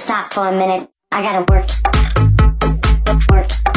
Stop for a minute. I gotta work. Work.